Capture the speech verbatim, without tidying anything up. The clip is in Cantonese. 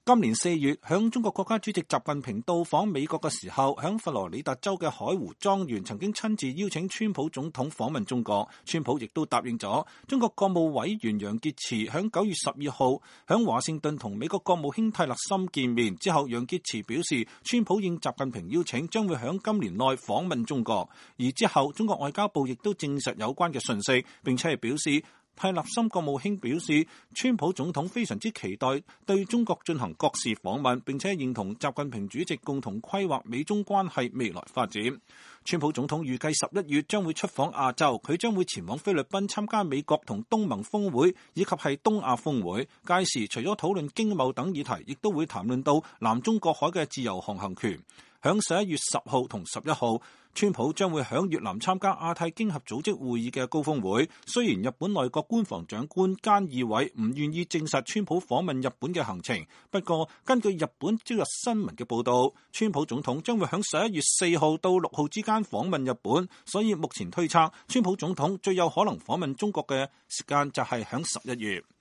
今年四月，響中國國家主席習近平到訪美國嘅時候，響佛羅里達州嘅海湖莊園曾經親自邀請川普總統訪問中國。川普亦都答應咗。中國國務委員楊潔篪響九月十二號響華盛頓同美國國務卿蒂勒森見面之後，楊潔篪表示，川普應習近平邀請，將會響今年內訪問中國。而之後，中國外交部亦都證實有關嘅訊息，並且係表示，蒂勒森國務卿表示，川普總統非常之期待對中國進行國事訪問，並且認同習近平主席共同規劃美中關係未來發展。川普總統預計十一月將會出訪亞洲，佢將會前往菲律賓參加美國同東盟峰會以及係東亞峰會。屆時除咗討論經貿等議題，亦都會談論到南中國海嘅自由航行權。響十一月十號同十一號，川普將會響越南參加亞太經合組織會議嘅高峰會。雖然日本內閣官房長官菅義偉唔願意證實川普訪問日本嘅行程，不過根據日本朝日新聞嘅報道，川普總統將會響十一月四號到六號之間訪問日本，所以目前推測川普總統最有可能訪問中國嘅時間就係響十一月。